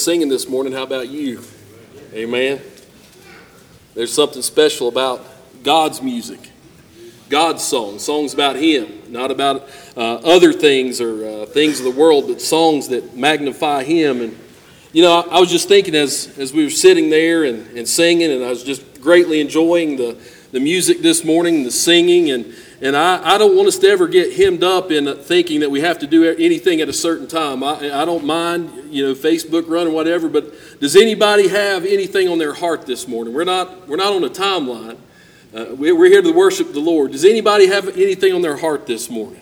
singing this morning. How about you? Amen. There's something special about God's music, God's songs about Him, not about other things or things of the world, but songs that magnify Him. And I was just thinking as we were sitting there and singing, and I was just greatly enjoying the music this morning, the singing, and I don't want us to ever get hemmed up in thinking that we have to do anything at a certain time. I don't mind, Facebook run or whatever, but does anybody have anything on their heart this morning? We're not on a timeline. We're here to worship the Lord. Does anybody have anything on their heart this morning?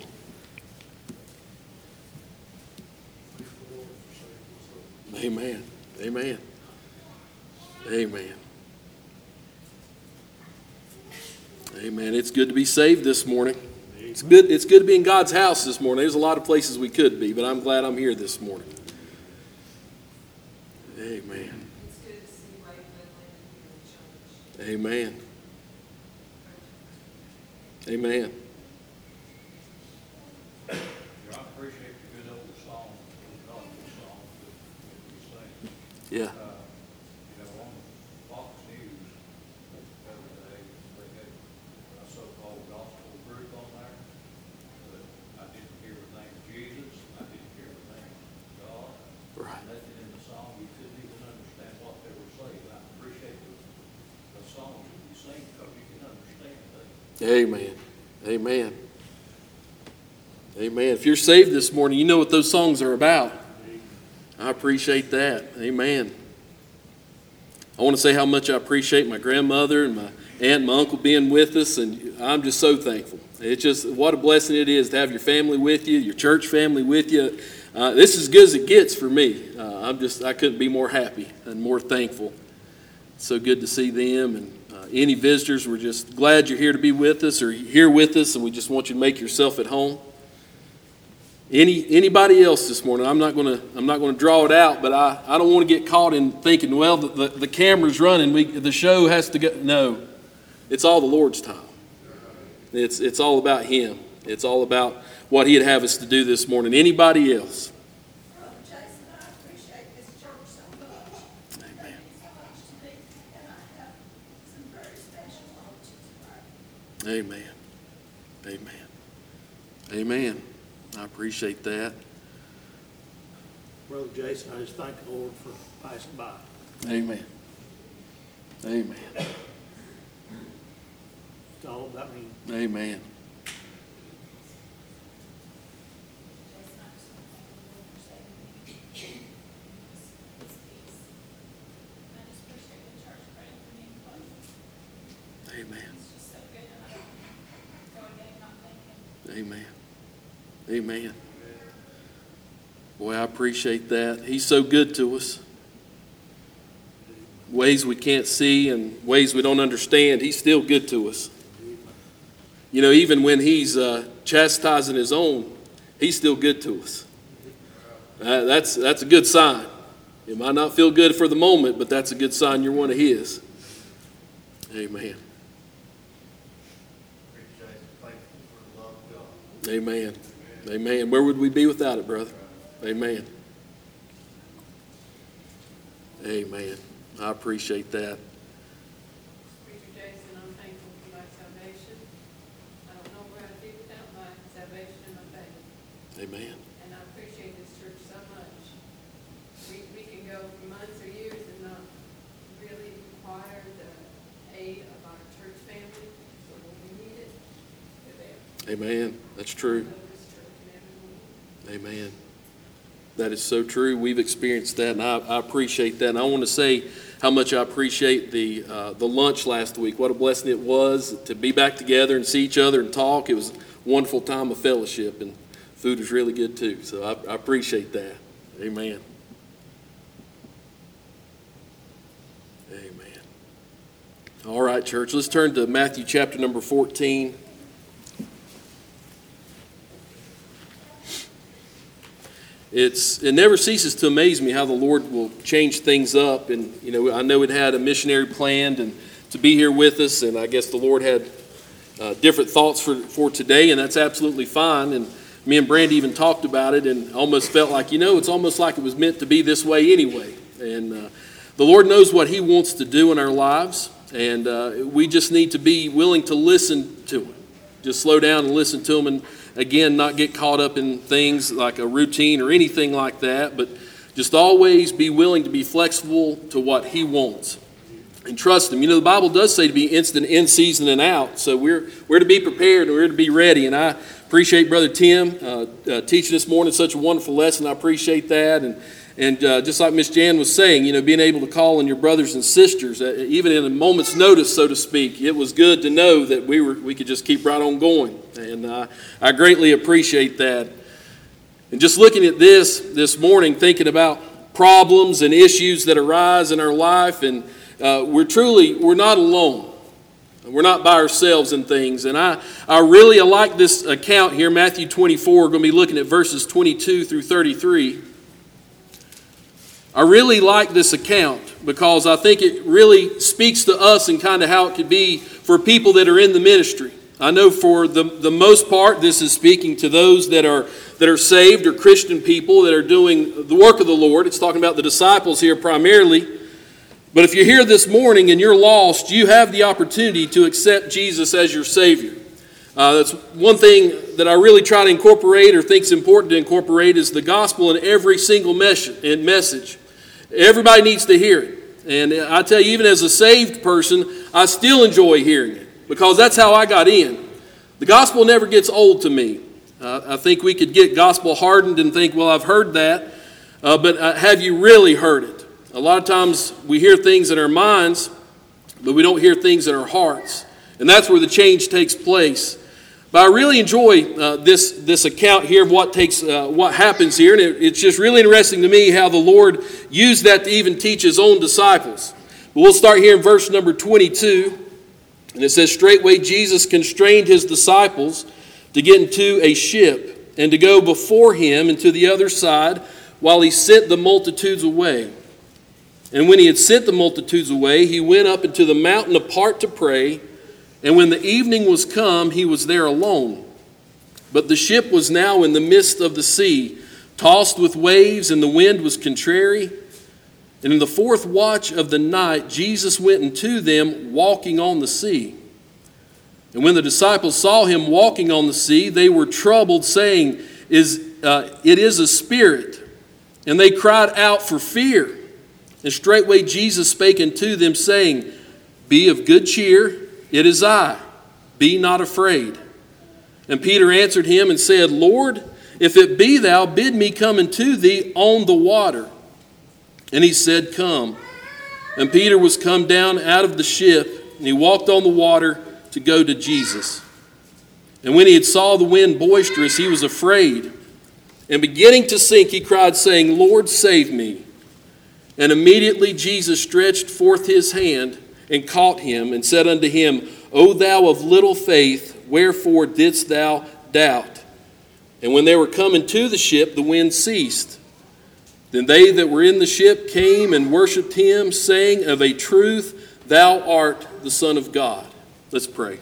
Amen. Amen. Amen. Amen. It's good to be saved this morning. It's good to be in God's house this morning. There's a lot of places we could be, but I'm glad I'm here this morning. Amen. Amen. Amen. I appreciate the good old song, the gospel song that we sing. Yeah. On Fox News the other day, they had a so-called gospel group on there. But I didn't hear the name of Jesus. I didn't hear the name of God. Right. Nothing in the song. You couldn't even understand what they were saying. I appreciate the songs that you sing because you can understand things. Amen. Amen. Amen. If you're saved this morning, you know what those songs are about. I appreciate that. Amen. I want to say how much I appreciate my grandmother and my aunt and my uncle being with us, and I'm just so thankful. It's just what a blessing it is to have your family with you, your church family with you. This is as good as it gets for me. I couldn't be more happy and more thankful. It's so good to see them, and any visitors, we're just glad you're here to be with us or here with us, and we just want you to make yourself at home. Anybody else this morning? I'm not going to draw it out, but I don't want to get caught in thinking, well, the camera's running, the show has to go. No, it's all the Lord's time. It's all about Him. It's all about what He'd have us to do this morning. Anybody else? Brother Jason, I appreciate this church so much. Amen. Thank you so much to me, and I have some very special moments today. Amen. Amen. Amen. I appreciate that. Brother Jason, I just thank the Lord for passing by. Amen. Amen. It's all about me. Amen. Amen. Amen. Amen. Boy, I appreciate that. He's so good to us. Ways we can't see and ways we don't understand, He's still good to us. Even when He's chastising His own, He's still good to us. That's a good sign. It might not feel good for the moment, but that's a good sign you're one of His. Amen. Amen. Amen. Where would we be without it, brother? Amen. Amen. I appreciate that. Preacher Jason, I'm thankful for my salvation. I don't know where I'd be without my salvation and my faith. Amen. And I appreciate this church so much. We can go for months or years and not really require the aid of our church family. So when we need it, they're there. Amen. That's true. Amen. That is so true. We've experienced that, and I appreciate that. And I want to say how much I appreciate the lunch last week. What a blessing it was to be back together and see each other and talk. It was a wonderful time of fellowship, and food was really good too. So I appreciate that. Amen. Amen. All right, church, let's turn to Matthew chapter number 14. It never ceases to amaze me how the Lord will change things up. And, I know it had a missionary planned and to be here with us. And I guess the Lord had different thoughts for today, and that's absolutely fine. And me and Brandy even talked about it and almost felt like, it's almost like it was meant to be this way anyway. And the Lord knows what He wants to do in our lives, and we just need to be willing to listen to Him. Just slow down and listen to Him, and again, not get caught up in things like a routine or anything like that, but just always be willing to be flexible to what He wants. And trust Him. You know, the Bible does say to be instant in season and out, so we're to be prepared and we're to be ready. And I appreciate Brother Tim teaching this morning such a wonderful lesson. I appreciate that. And just like Miss Jan was saying, you know, being able to call on your brothers and sisters, even in a moment's notice, so to speak, it was good to know that we could just keep right on going. And I greatly appreciate that. And just looking at this morning, thinking about problems and issues that arise in our life, and we're not alone. We're not by ourselves in things. And I really like this account here, Matthew 24. We're going to be looking at verses 22 through 33. I really like this account because I think it really speaks to us and kind of how it could be for people that are in the ministry. I know for the most part, this is speaking to those that are saved or Christian people that are doing the work of the Lord. It's talking about the disciples here primarily. But if you're here this morning and you're lost, you have the opportunity to accept Jesus as your Savior. That's one thing that I really try to incorporate or think is important to incorporate is the gospel in every single message. Everybody needs to hear it. And I tell you, even as a saved person, I still enjoy hearing it because that's how I got in. The gospel never gets old to me. I think we could get gospel hardened and think, well, I've heard that. But have you really heard it? A lot of times we hear things in our minds, but we don't hear things in our hearts. And that's where the change takes place. But I really enjoy this account here of what happens here. And it's just really interesting to me how the Lord used that to even teach His own disciples. But we'll start here in verse number 22. And it says, "Straightway Jesus constrained His disciples to get into a ship and to go before Him into the other side while He sent the multitudes away. And when He had sent the multitudes away, He went up into the mountain apart to pray. And when the evening was come, He was there alone. But the ship was now in the midst of the sea, tossed with waves, and the wind was contrary. And in the fourth watch of the night, Jesus went unto them, walking on the sea. And when the disciples saw Him walking on the sea, they were troubled, saying, It is a spirit. And they cried out for fear. And straightway Jesus spake unto them, saying, Be of good cheer, it is I, be not afraid. And Peter answered Him and said, Lord, if it be Thou, bid me come unto Thee on the water. And He said, Come. And Peter was come down out of the ship, and he walked on the water to go to Jesus. And when he had saw the wind boisterous, he was afraid. And beginning to sink, he cried, saying, Lord, save me. And immediately Jesus stretched forth His hand and caught him, and said unto him, O thou of little faith, wherefore didst thou doubt? And when they were come into the ship, the wind ceased. Then they that were in the ship came and worshipped Him, saying, Of a truth, Thou art the Son of God. Let's pray.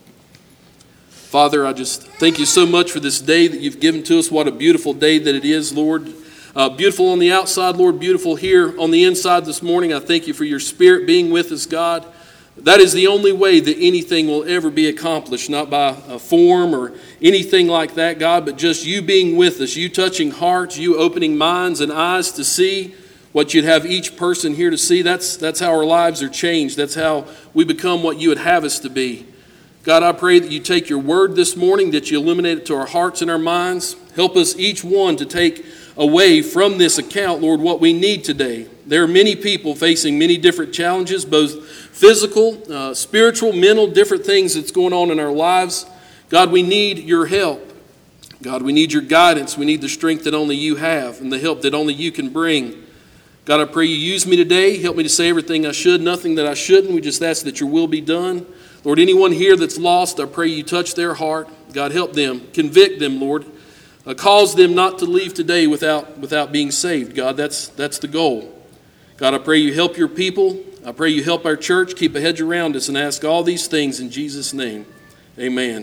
Father, I just thank You so much for this day that You've given to us. What a beautiful day that it is, Lord. Beautiful on the outside, Lord, beautiful here on the inside this morning. I thank You for Your Spirit being with us, God. That is the only way that anything will ever be accomplished, not by a form or anything like that, God, but just You being with us, You touching hearts, You opening minds and eyes to see what You'd have each person here to see. That's how our lives are changed. That's how we become what You would have us to be. God, I pray that You take Your word this morning, that You illuminate it to our hearts and our minds. Help us each one to take away from this account, Lord, what we need today. There are many people facing many different challenges, both physical, spiritual, mental, different things that's going on in our lives. God, we need Your help. God, we need Your guidance. We need the strength that only You have and the help that only You can bring. God, I pray You use me today. Help me to say everything I should, nothing that I shouldn't. We just ask that Your will be done. Lord, anyone here that's lost, I pray You touch their heart. God, help them. Convict them, Lord. Cause them not to leave today without being saved. God, that's the goal. God, I pray You help Your people. I pray You help our church. Keep a hedge around us, and ask all these things in Jesus' name. Amen.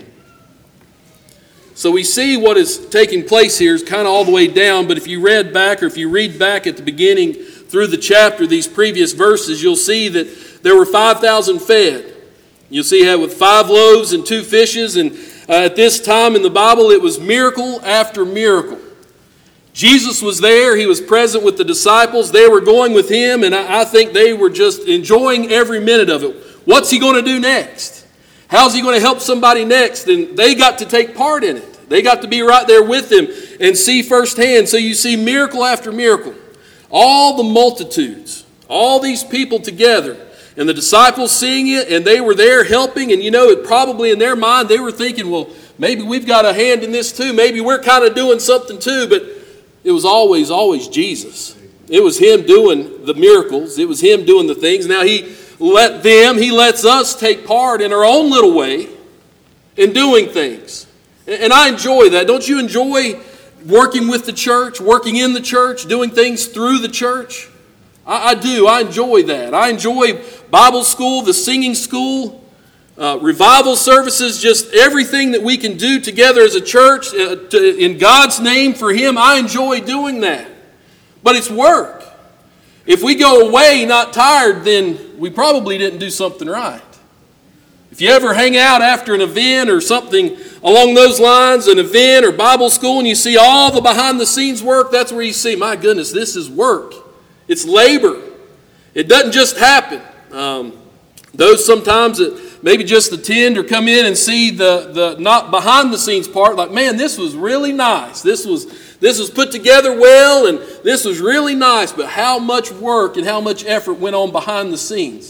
So we see what is taking place here is kind of all the way down, but if you read back or if you read back at the beginning through the chapter, these previous verses, you'll see that there were 5,000 fed. You'll see how with 5 loaves and 2 fishes, and at this time in the Bible, it was miracle after miracle. Jesus was there. He was present with the disciples. They were going with him, and I think they were just enjoying every minute of it. What's he going to do next? How's he going to help somebody next? And they got to take part in it. They got to be right there with him and see firsthand. So you see miracle after miracle. All the multitudes, all these people together, and the disciples seeing it, and they were there helping. And it probably in their mind, they were thinking, well, maybe we've got a hand in this too. Maybe we're kind of doing something too. But it was always Jesus. It was him doing the miracles. It was him doing the things. Now he lets us take part in our own little way in doing things. And I enjoy that. Don't you enjoy working with the church, working in the church, doing things through the church? I do. I enjoy that. I enjoy Bible school, the singing school, revival services, just everything that we can do together as a church in God's name for him. I enjoy doing that. But it's work. If we go away not tired, then we probably didn't do something right. If you ever hang out after an event or something along those lines, an event or Bible school, and you see all the behind-the-scenes work, that's where you see, my goodness, this is work. It's labor. It doesn't just happen. Those sometimes that maybe just attend or come in and see the not behind-the-scenes part, like, man, this was really nice. This was put together well, and this was really nice. But how much work and how much effort went on behind the scenes?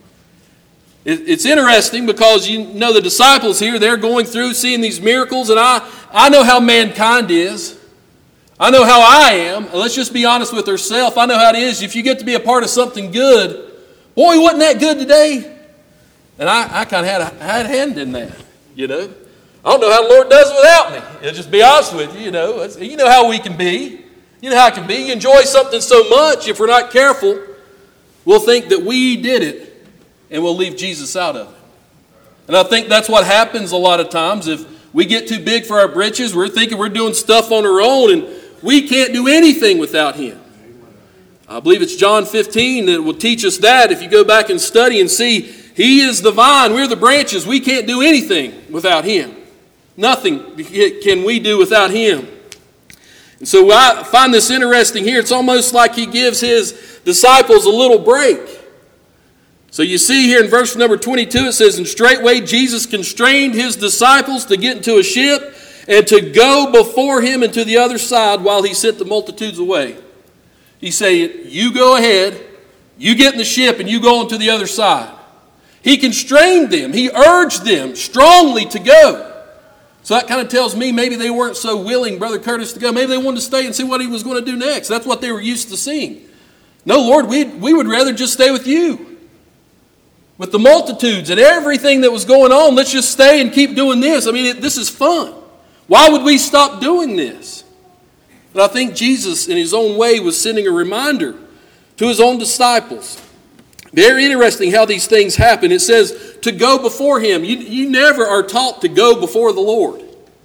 It's interesting because the disciples here, they're going through seeing these miracles, and I know how mankind is. I know how I am. Let's just be honest with ourselves. I know how it is. If you get to be a part of something good, boy, wasn't that good today? And I kind of had a hand in that, I don't know how the Lord does it without me. I'll just be honest with you, You know how we can be. You know how it can be. You enjoy something so much, if we're not careful, we'll think that we did it, and we'll leave Jesus out of it. And I think that's what happens a lot of times. If we get too big for our britches, we're thinking we're doing stuff on our own, and we can't do anything without him. I believe it's John 15 that will teach us that. If you go back and study and see, he is the vine, we're the branches. We can't do anything without him. Nothing can we do without him. And so I find this interesting here. It's almost like he gives his disciples a little break. So you see here in verse number 22, it says, and straightway Jesus constrained his disciples to get into a ship and to go before him into the other side while he sent the multitudes away. He said, you go ahead, you get in the ship, and you go on to the other side. He constrained them. He urged them strongly to go. So that kind of tells me maybe they weren't so willing, Brother Curtis, to go. Maybe they wanted to stay and see what he was going to do next. That's what they were used to seeing. No, Lord, we would rather just stay with you. With the multitudes and everything that was going on, let's just stay and keep doing this. I mean, this is fun. Why would we stop doing this? But I think Jesus, in his own way, was sending a reminder to his own disciples. Very interesting how these things happen. It says to go before him. You never are taught to go before the Lord.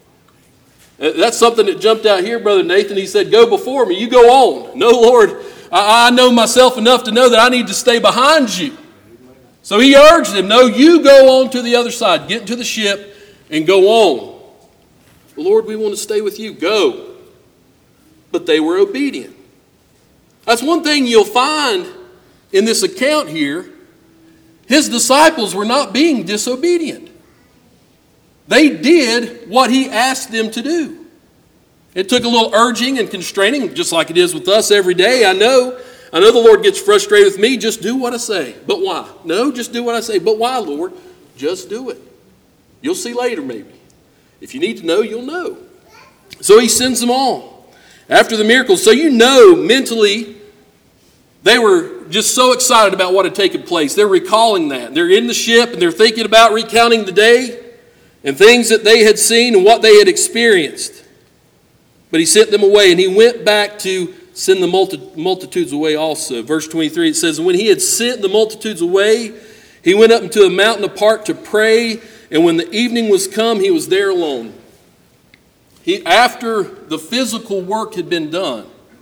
That's something that jumped out here, Brother Nathan. He said, go before me. You go on. No, Lord, I know myself enough to know that I need to stay behind you. So he urged them, no, you go on to the other side. Get into the ship and go on. Lord, we want to stay with you. Go. But they were obedient. That's one thing you'll find in this account here. His disciples were not being disobedient. They did what he asked them to do. It took a little urging and constraining, just like it is with us every day. I know the Lord gets frustrated with me. Just do what I say. But why? No, just do what I say. But why, Lord? Just do it. You'll see later maybe. If you need to know, you'll know. So he sends them on after the miracles. So mentally, they were just so excited about what had taken place. They're recalling that. They're in the ship and they're thinking about recounting the day and things that they had seen and what they had experienced. But he sent them away, and he went back to send the multitudes away also. Verse 23, it says, when he had sent the multitudes away, he went up into a mountain apart to pray, and when the evening was come, he was there alone. After the physical work had been done,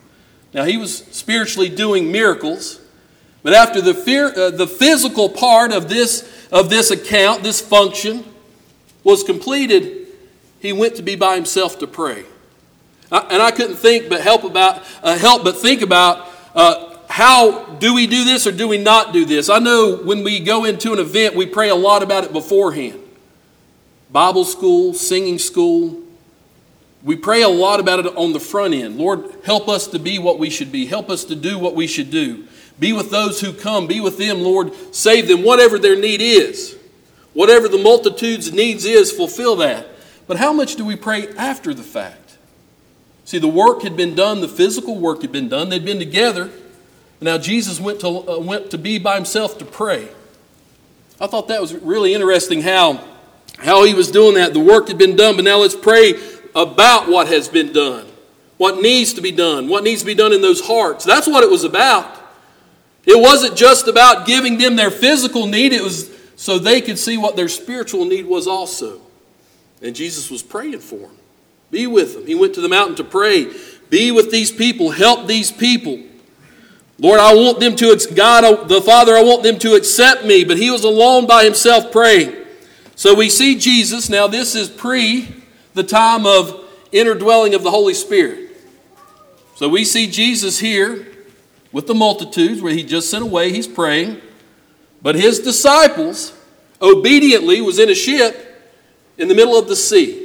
Now, he was spiritually doing miracles, but after the physical part of this account, this function, was completed, he went to be by himself to pray. And I couldn't help but think about how do we do this or do we not do this? I know when we go into an event, we pray a lot about it beforehand. Bible school, singing school. We pray a lot about it on the front end. Lord, help us to be what we should be. Help us to do what we should do. Be with those who come. Be with them, Lord. Save them, whatever their need is. Whatever the multitude's needs is, fulfill that. But how much do we pray after the fact? See, the work had been done. The physical work had been done. They'd been together. Now Jesus went to be by himself to pray. I thought that was really interesting how he was doing that. The work had been done, but now let's pray about what has been done, what needs to be done, what needs to be done in those hearts. That's what it was about. It wasn't just about giving them their physical need. It was so they could see what their spiritual need was also. And Jesus was praying for them. Be with them. He went to the mountain to pray. Be with these people. Help these people. Lord, I want them to, God, the Father, I want them to accept me. But he was alone by himself praying. So we see Jesus. Now this is the time of indwelling of the Holy Spirit. So we see Jesus here with the multitudes where he just sent away. He's praying. But his disciples obediently was in a ship in the middle of the sea.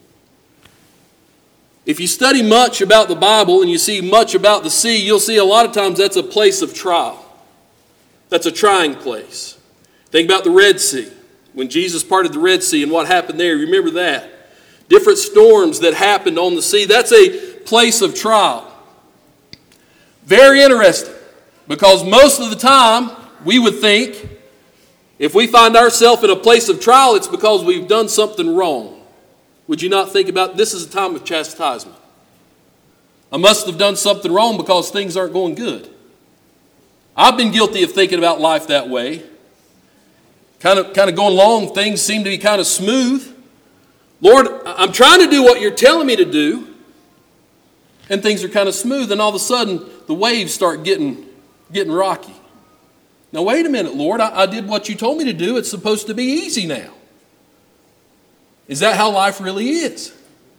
If you study much about the Bible and you see much about the sea, you'll see a lot of times that's a place of trial. That's a trying place. Think about the Red Sea. When Jesus parted the Red Sea and what happened there, remember that. Different storms that happened on the sea. That's a place of trial. Very interesting, because most of the time we would think if we find ourselves in a place of trial, it's because we've done something wrong. Would you not think about this is a time of chastisement? I must have done something wrong because things aren't going good. I've been guilty of thinking about life that way. Kind of going along, things seem to be kind of smooth. Lord, I'm trying to do what you're telling me to do, and things are kind of smooth, and all of a sudden the waves start getting rocky. Now wait a minute, Lord, I did what you told me to do. It's supposed to be easy now. Is that how life really is?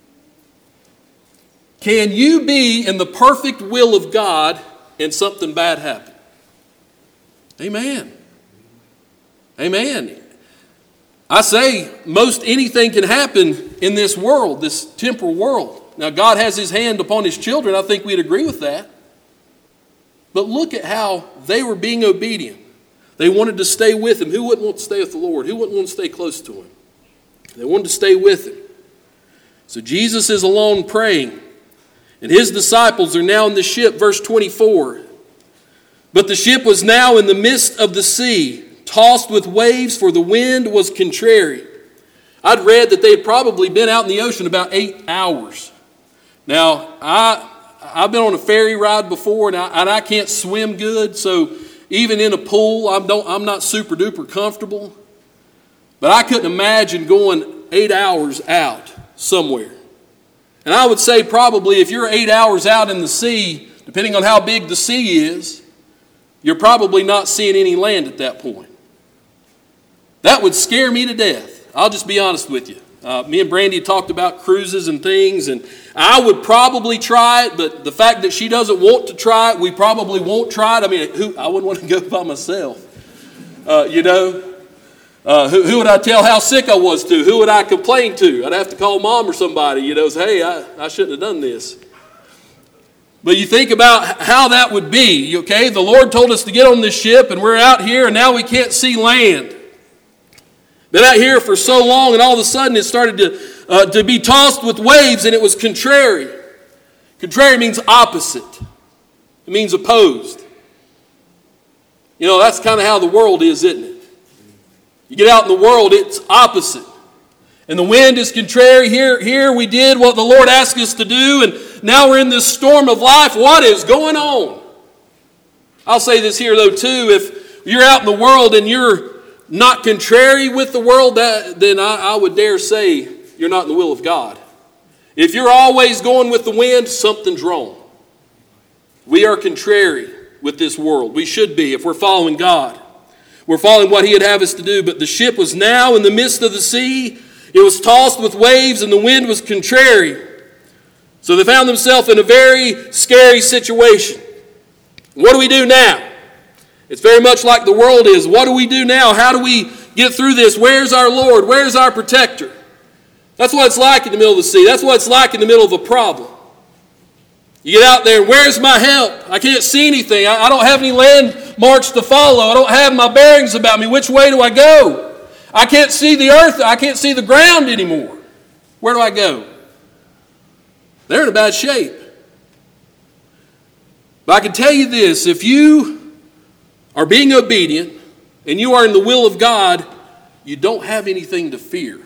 Can you be in the perfect will of God and something bad happen? Amen. Amen. I say most anything can happen in this world, this temporal world. Now God has his hand upon his children. I think we'd agree with that. But look at how they were being obedient. They wanted to stay with him. Who wouldn't want to stay with the Lord? Who wouldn't want to stay close to him? They wanted to stay with him. So Jesus is alone praying. And his disciples are now in the ship. Verse 24. But the ship was now in the midst of the sea, tossed with waves, for the wind was contrary. I'd read that they had probably been out in the ocean about 8 hours. Now, I've been on a ferry ride before, and I can't swim good, so even in a pool, I'm not super duper comfortable. But I couldn't imagine going 8 hours out somewhere. And I would say probably if you're 8 hours out in the sea, depending on how big the sea is, you're probably not seeing any land at that point. That would scare me to death. I'll just be honest with you. Me and Brandy talked about cruises and things, and I would probably try it, but the fact that she doesn't want to try it, we probably won't try it. I mean, I wouldn't want to go by myself. Who would I tell how sick I was to? Who would I complain to? I'd have to call mom or somebody, say, hey, I shouldn't have done this. But you think about how that would be, okay? The Lord told us to get on this ship, and we're out here, and now we can't see land. Been out here for so long, and all of a sudden it started to be tossed with waves, and it was contrary. Contrary means opposite. It means opposed. That's kind of how the world is, isn't it? You get out in the world, it's opposite. And the wind is contrary. Here we did what the Lord asked us to do, and now we're in this storm of life. What is going on? I'll say this here, though, too. If you're out in the world and you're not contrary with the world, then I would dare say you're not in the will of God. If you're always going with the wind, something's wrong. We are contrary with this world. We should be if we're following God. We're following what He would have us to do. But the ship was now in the midst of the sea. It was tossed with waves and the wind was contrary. So they found themselves in a very scary situation. What do we do now? It's very much like the world is. What do we do now? How do we get through this? Where's our Lord? Where's our protector? That's what it's like in the middle of the sea. That's what it's like in the middle of a problem. You get out there, and where's my help? I can't see anything. I don't have any landmarks to follow. I don't have my bearings about me. Which way do I go? I can't see the earth. I can't see the ground anymore. Where do I go? They're in a bad shape. But I can tell you this, if you are being obedient and you are in the will of God, you don't have anything to fear.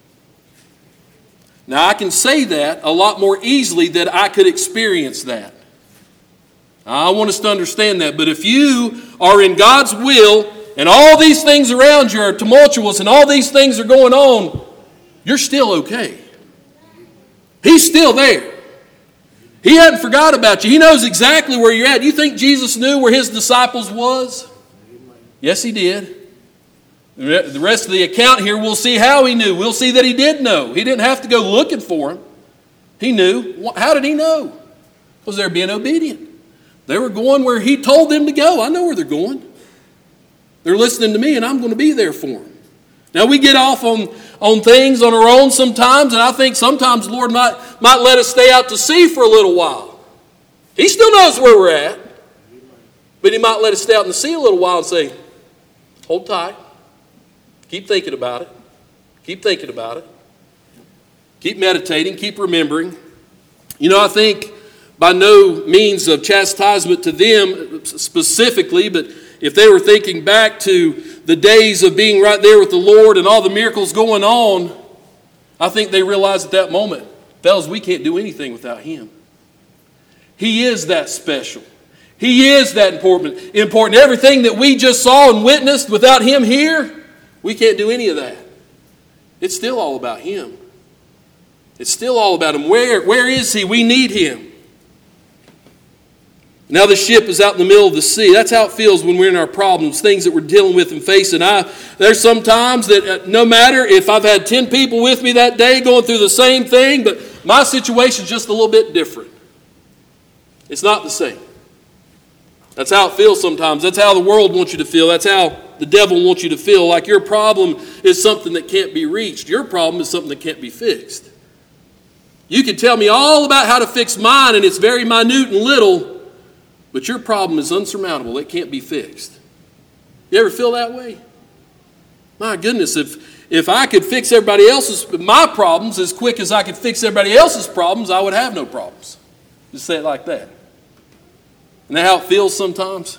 Now, I can say that a lot more easily than I could experience that. I want us to understand that. But if you are in God's will and all these things around you are tumultuous and all these things are going on, you're still okay. He's still there. He hadn't forgot about you. He knows exactly where you're at. You think Jesus knew where His disciples was? Yes, He did. The rest of the account here, we'll see how He knew. We'll see that He did know. He didn't have to go looking for them. He knew. How did He know? Because they're being obedient. They were going where He told them to go. I know where they're going. They're listening to me, and I'm going to be there for them. Now, we get off on things on our own sometimes, and I think sometimes the Lord might let us stay out to sea for a little while. He still knows where we're at, but He might let us stay out in the sea a little while and say, hold tight. Keep thinking about it. Keep thinking about it. Keep meditating. Keep remembering. You know, I think by no means of chastisement to them specifically, but if they were thinking back to the days of being right there with the Lord and all the miracles going on, I think they realized at that moment, fellas, we can't do anything without Him. He is that special. He is that important. Everything that we just saw and witnessed, without Him here, we can't do any of that. It's still all about Him. It's still all about Him. Where is He? We need Him. Now the ship is out in the middle of the sea. That's how it feels when we're in our problems, things that we're dealing with and facing. There's some times that no matter if I've had 10 people with me that day going through the same thing, but my situation's just a little bit different. It's not the same. That's how it feels sometimes. That's how the world wants you to feel. That's how the devil wants you to feel, like your problem is something that can't be reached. Your problem is something that can't be fixed. You can tell me all about how to fix mine, and it's very minute and little, but your problem is unsurmountable. It can't be fixed. You ever feel that way? My goodness, if I could fix my problems as quick as I could fix everybody else's problems, I would have no problems. Just say it like that. Isn't that how it feels sometimes?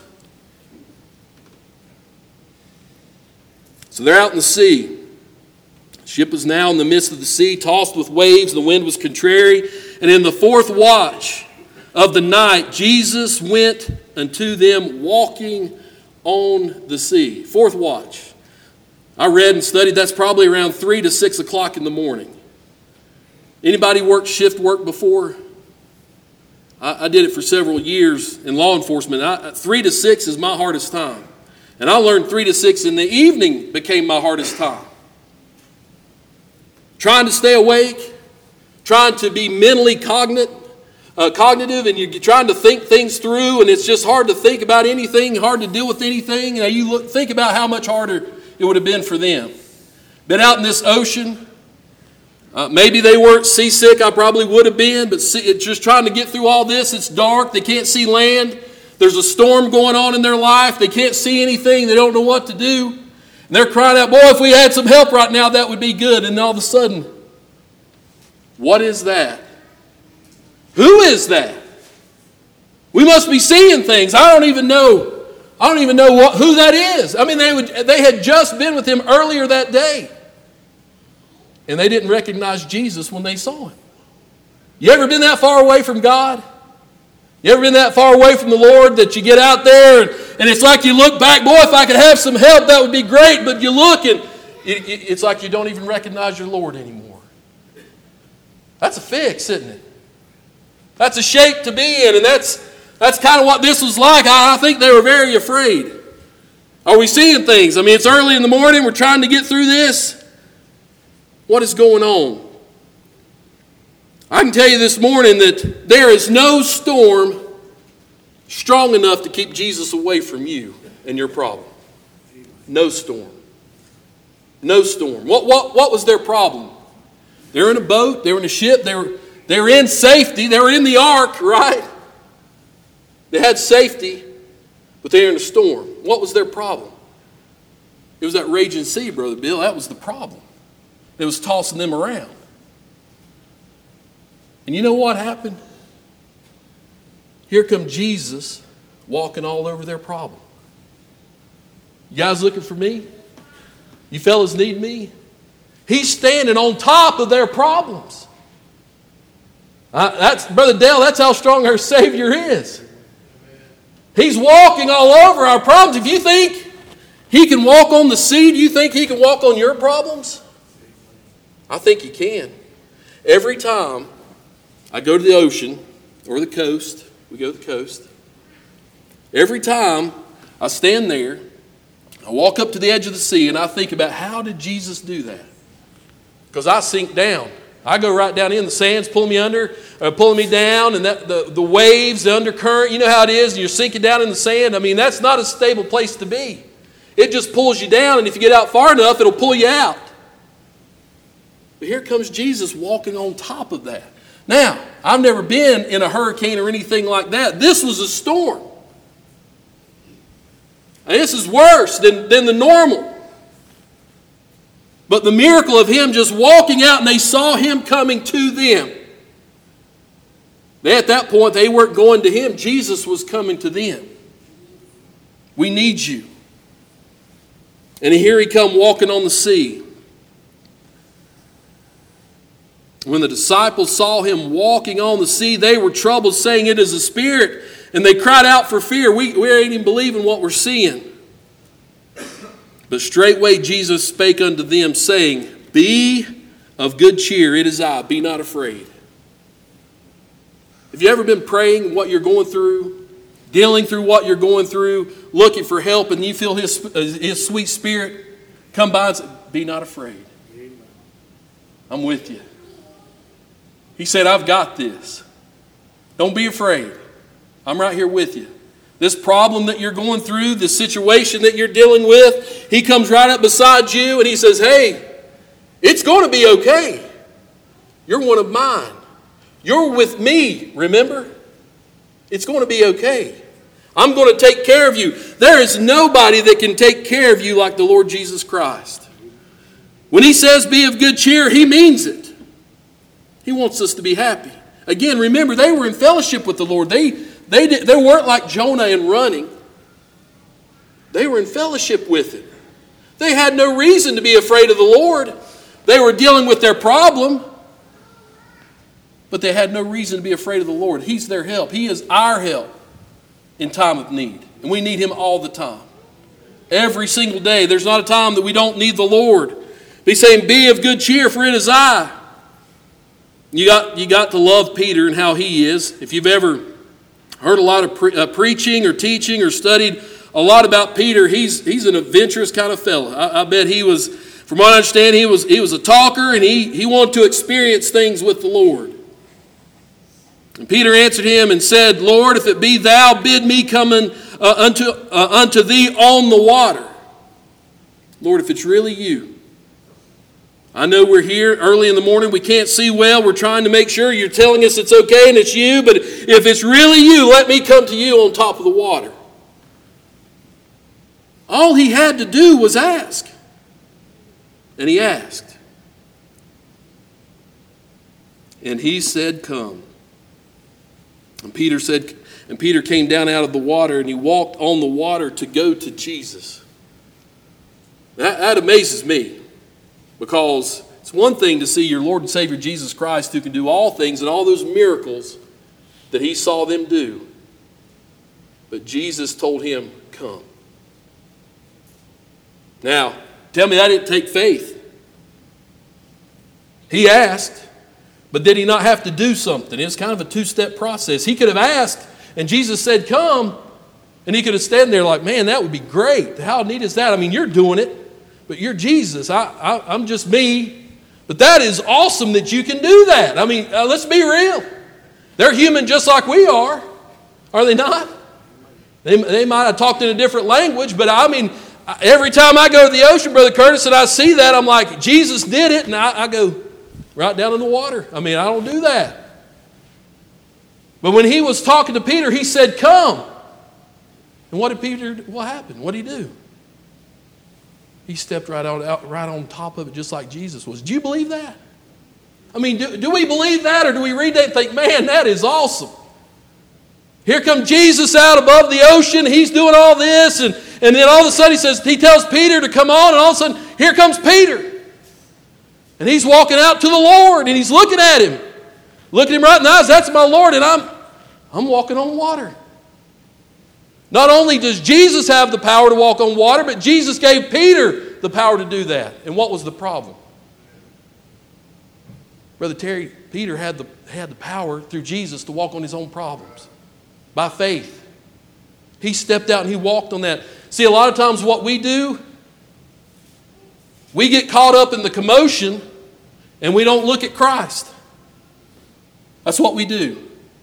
So they're out in the sea. The ship was now in the midst of the sea, tossed with waves. The wind was contrary. And in the fourth watch of the night, Jesus went unto them walking on the sea. Fourth watch. I read and studied that's probably around 3 to 6 o'clock in the morning. Anybody worked shift work before? I did it for several years in law enforcement. 3 to 6 is my hardest time. And I learned 3 to 6 in the evening became my hardest time. Trying to stay awake, trying to be mentally cognitive, and you're trying to think things through, and it's just hard to think about anything, hard to deal with anything. Now think about how much harder it would have been for them. Been out in this ocean. Maybe they weren't seasick. I probably would have been, but just trying to get through all this. It's dark. They can't see land. There's a storm going on in their life. They can't see anything. They don't know what to do. And they're crying out, boy, if we had some help right now, that would be good. And all of a sudden, what is that? Who is that? We must be seeing things. I don't even know who that is. I mean, they had just been with Him earlier that day. And they didn't recognize Jesus when they saw Him. You ever been that far away from God? You ever been that far away from the Lord that you get out there and it's like you look back, boy, if I could have some help, that would be great. But you look and it's like you don't even recognize your Lord anymore. That's a fix, isn't it? That's a shape to be in, and that's That's kind of what this was like. I think they were very afraid. Are we seeing things? I mean, it's early in the morning. We're trying to get through this. What is going on? I can tell you this morning that there is no storm strong enough to keep Jesus away from you and your problem. No storm. No storm. What was their problem? They were in a boat. They were in a ship. They were in safety. They were in the ark, right? They had safety, but they were in a storm. What was their problem? It was that raging sea, Brother Bill. That was the problem. It was tossing them around. And you know what happened? Here come Jesus walking all over their problem. You guys looking for me? You fellas need me? He's standing on top of their problems. That's Brother Dale, that's how strong our Savior is. He's walking all over our problems. If you think He can walk on the sea, do you think He can walk on your problems? I think He can. Every time I go to the ocean or the coast, we go to the coast. Every time I stand there, I walk up to the edge of the sea and I think about how did Jesus do that? Because I sink down. I go right down in the sands, pulling me down, and the waves, the undercurrent, you know how it is, and you're sinking down in the sand. I mean, that's not a stable place to be. It just pulls you down, and if you get out far enough, it'll pull you out. But here comes Jesus walking on top of that. Now, I've never been in a hurricane or anything like that. This was a storm. And this is worse than the normal. But the miracle of Him just walking out and they saw Him coming to them. At that point, they weren't going to Him. Jesus was coming to them. We need you. And here He come walking on the sea. When the disciples saw Him walking on the sea, they were troubled, saying, "It is a spirit." And they cried out for fear. We ain't even believing what we're seeing. But straightway Jesus spake unto them, saying, "Be of good cheer, it is I, be not afraid." Have you ever been praying what you're going through, dealing through what you're going through, looking for help, and you feel His sweet Spirit come by and say, "Be not afraid. I'm with you." He said, "I've got this. Don't be afraid. I'm right here with you." This problem that you're going through, this situation that you're dealing with, He comes right up beside you and He says, "Hey, it's going to be okay. You're one of mine. You're with me, remember? It's going to be okay. I'm going to take care of you." There is nobody that can take care of you like the Lord Jesus Christ. When He says be of good cheer, He means it. He wants us to be happy. Again, remember, they were in fellowship with the Lord. They weren't like Jonah and running. They were in fellowship with Him. They had no reason to be afraid of the Lord. They were dealing with their problem, but they had no reason to be afraid of the Lord. He's their help. He is our help in time of need, and we need Him all the time. Every single day. There's not a time that we don't need the Lord. He's saying, "Be of good cheer, for it is I." You got to love Peter and how he is. If you've ever heard a lot of preaching or teaching or studied a lot about Peter, he's an adventurous kind of fellow. I bet he was, from what I understand, he was a talker, and he wanted to experience things with the Lord. And Peter answered him and said, "Lord, if it be thou, bid me come unto thee on the water." Lord, if it's really you. I know we're here early in the morning. We can't see well. We're trying to make sure you're telling us it's okay and it's you. But if it's really you, let me come to you on top of the water. All he had to do was ask. And he asked. And he said, "Come." And Peter came down out of the water, and he walked on the water to go to Jesus. That amazes me. Because it's one thing to see your Lord and Savior Jesus Christ, who can do all things and all those miracles that He saw them do. But Jesus told him, "Come." Now, tell me that didn't take faith. He asked, but did he not have to do something? It's kind of a two-step process. He could have asked and Jesus said, come, and he could have stood there like, man, that would be great. How neat is that? I mean, you're doing it, but you're Jesus. I'm just me. But that is awesome that you can do that. I mean, let's be real. They're human just like we are they not? They might have talked in a different language, but I mean, every time I go to the ocean, Brother Curtis, and I see that, I'm like, Jesus did it, and I go right down in the water. I mean, I don't do that. But when he was talking to Peter, he said, come. And what happened? What did he do? He stepped right on top of it just like Jesus was. Do you believe that? I mean, do we believe that, or do we read that and think, man, that is awesome? Here comes Jesus out above the ocean. He's doing all this, and then all of a sudden he tells Peter to come on, and all of a sudden, here comes Peter. And he's walking out to the Lord, and he's looking at him. Looking him right in the eyes, that's my Lord, and I'm walking on water. Not only does Jesus have the power to walk on water, but Jesus gave Peter the power to do that. And what was the problem? Brother Terry, Peter had the power through Jesus to walk on his own problems by faith. He stepped out and he walked on that. See, a lot of times what we do, we get caught up in the commotion and we don't look at Christ. That's what we do.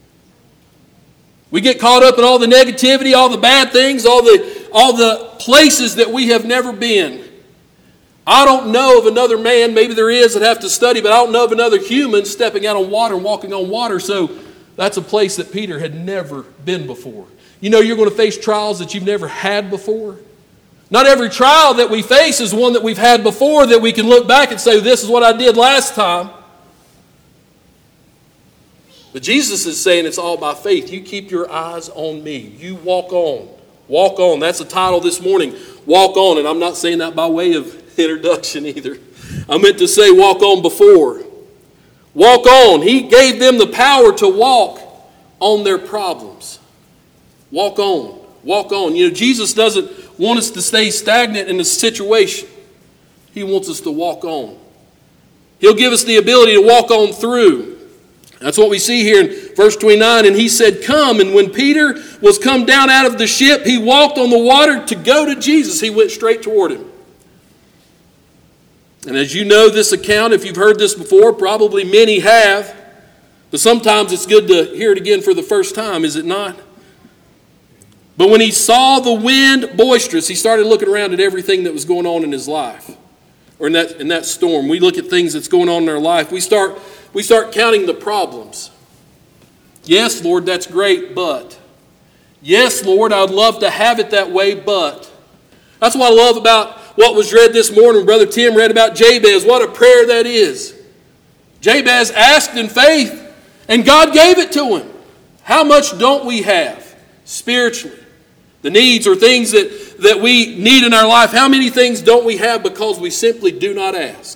We get caught up in all the negativity, all the bad things, all the places that we have never been. I don't know of another man, maybe there is, I'd have to study, but I don't know of another human stepping out on water and walking on water. So that's a place that Peter had never been before. You know, you're going to face trials that you've never had before. Not every trial that we face is one that we've had before that we can look back and say, this is what I did last time. But Jesus is saying it's all by faith. You keep your eyes on me. You walk on. Walk on. That's the title this morning. Walk on. And I'm not saying that by way of introduction either. I meant to say walk on before. Walk on. He gave them the power to walk on their problems. Walk on. Walk on. You know, Jesus doesn't want us to stay stagnant in a situation. He wants us to walk on. He'll give us the ability to walk on through. That's what we see here in verse 29. And he said, come. And when Peter was come down out of the ship, he walked on the water to go to Jesus. He went straight toward him. And as you know this account, if you've heard this before, probably many have. But sometimes it's good to hear it again for the first time, is it not? But when he saw the wind boisterous, he started looking around at everything that was going on in his life. Or in that storm. We look at things that's going on in our life. We start counting the problems. Yes, Lord, that's great, but. Yes, Lord, I'd love to have it that way, but. That's what I love about what was read this morning. Brother Tim read about Jabez. What a prayer that is. Jabez asked in faith, and God gave it to him. How much don't we have spiritually? The needs or things that we need in our life. How many things don't we have because we simply do not ask?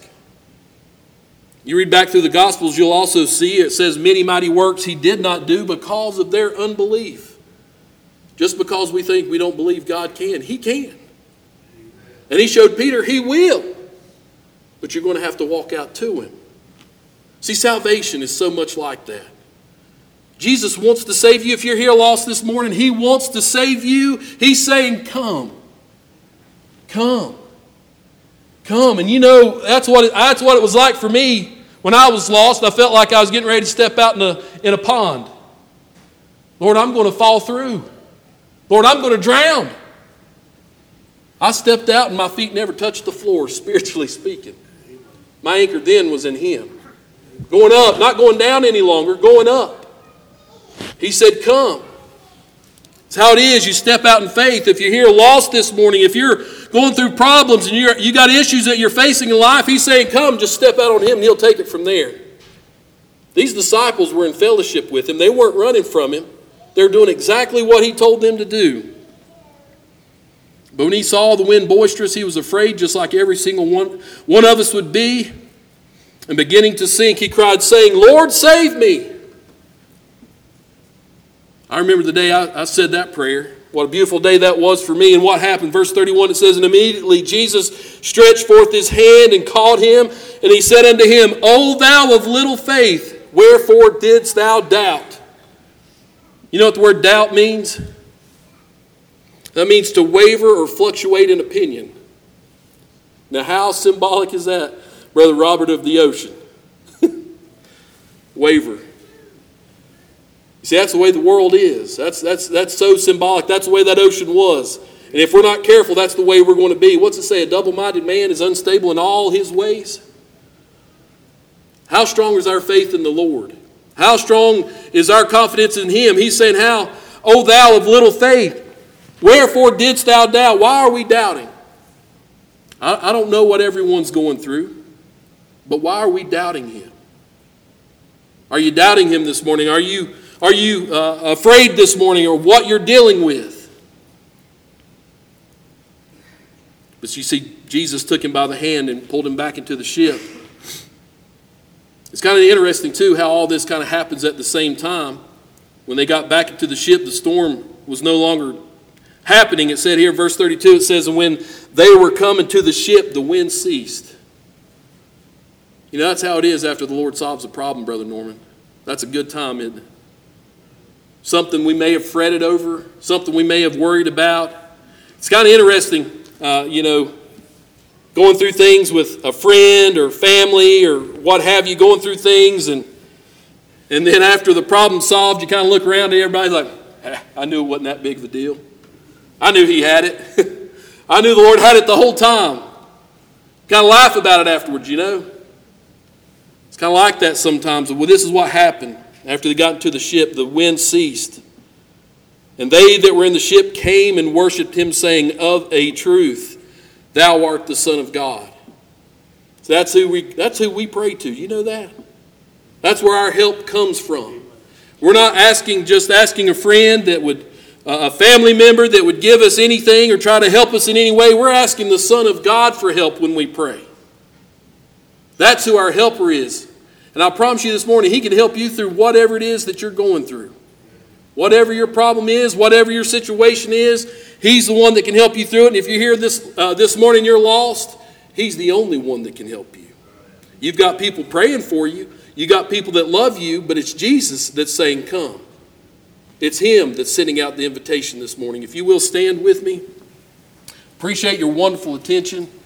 You read back through the Gospels, you'll also see it says many mighty works he did not do because of their unbelief. Just because we think we don't believe God can. He can. And he showed Peter he will. But you're going to have to walk out to him. See, salvation is so much like that. Jesus wants to save you. If you're here lost this morning, he wants to save you. He's saying, come. Come. Come. And you know, that's what it was like for me when I was lost. I felt like I was getting ready to step out in a pond. Lord, I'm going to fall through. Lord, I'm going to drown. I stepped out and my feet never touched the floor, spiritually speaking. My anchor then was in him. Going up, not going down any longer, going up. He said, come. It's how it is. You step out in faith. If you're here lost this morning, if you're going through problems and you got issues that you're facing in life, he's saying, come, just step out on him and he'll take it from there. These disciples were in fellowship with him. They weren't running from him. They were doing exactly what he told them to do. But when he saw the wind boisterous, he was afraid, just like every single one of us would be. And beginning to sink, he cried, saying, Lord, save me. I remember the day I said that prayer. What a beautiful day that was for me. And what happened? Verse 31, it says, and immediately Jesus stretched forth his hand and caught him. And he said unto him, O thou of little faith, wherefore didst thou doubt? You know what the word doubt means? That means to waver or fluctuate in opinion. Now, how symbolic is that, Brother Robert of the ocean? Waver. You see, that's the way the world is. That's so symbolic. That's the way that ocean was. And if we're not careful, that's the way we're going to be. What's it say? A double-minded man is unstable in all his ways. How strong is our faith in the Lord? How strong is our confidence in Him? He's saying, how, O thou of little faith, wherefore didst thou doubt? Why are we doubting? I don't know what everyone's going through, but why are we doubting Him? Are you doubting Him this morning? Are you afraid this morning or what you're dealing with? But you see, Jesus took him by the hand and pulled him back into the ship. It's kind of interesting, too, how all this kind of happens at the same time. When they got back into the ship, the storm was no longer happening. It said here, verse 32, it says, and when they were coming to the ship, the wind ceased. You know, that's how it is after the Lord solves a problem, Brother Norman. That's a good time, isn't it? Something we may have fretted over, something we may have worried about. It's kind of interesting, going through things with a friend or family or what have you, going through things, and then after the problem's solved, you kind of look around and everybody's like, I knew it wasn't that big of a deal. I knew He had it. I knew the Lord had it the whole time. Kind of laugh about it afterwards, you know. It's kind of like that sometimes. Well, this is what happened. After they got into the ship, the wind ceased. And they that were in the ship came and worshipped Him, saying, of a truth, Thou art the Son of God. So that's who we pray to. You know that? That's where our help comes from. We're not just asking a friend that would, a family member that would give us anything or try to help us in any way. We're asking the Son of God for help when we pray. That's who our helper is. And I promise you this morning, He can help you through whatever it is that you're going through. Whatever your problem is, whatever your situation is, He's the one that can help you through it. And if you're here this morning, you're lost, He's the only one that can help you. You've got people praying for you. You've got people that love you, but it's Jesus that's saying, come. It's Him that's sending out the invitation this morning. If you will stand with me, appreciate your wonderful attention.